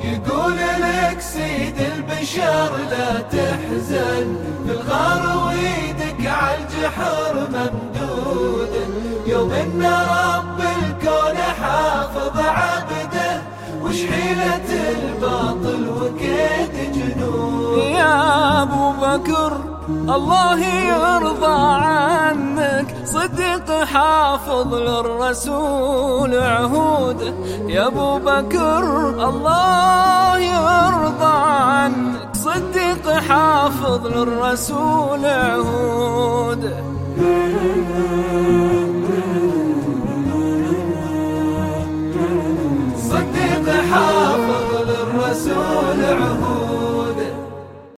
يقول لك سيد البشر لا تحزن، بالغار ويدك عالجحر ممدود، يوم ان رب الكون حافظ عبده، وش حيلة الباطل وكيد جنود. يا ابو بكر الله يرضى عنك، صدق حافظ للرسول عهوده. يا ابو بكر الله يرضى عنك، صدق حافظ للرسول عهوده.